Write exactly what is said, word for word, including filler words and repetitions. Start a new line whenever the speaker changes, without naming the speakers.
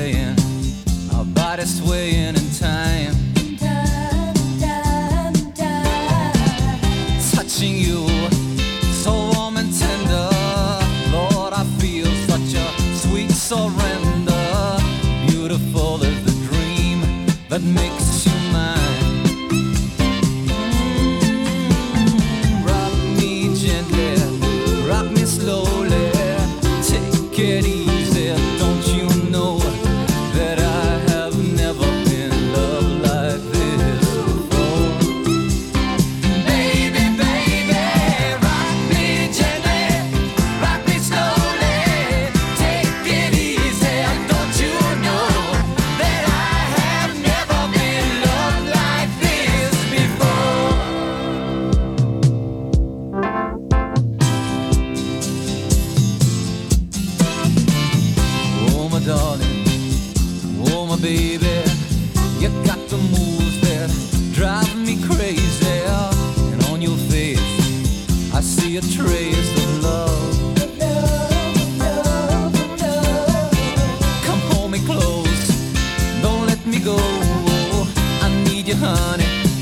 playing, our bodies swaying in time. Touching you, so warm and tender. Lord, I feel such a sweet surrender. Beautiful is the dream that makes you mine. Mm, rock me gently, rock me slowly. Take it easy, don't you know that I have never been loved like this before? Baby, baby, rock me gently, rock me slowly. Take it easy, don't you know that I have never been loved like this before? Oh my darling, oh my baby, you got the moves that drive me crazy. And on your face, I see a trace of love. Come hold me close, don't let me go. I need you, honey.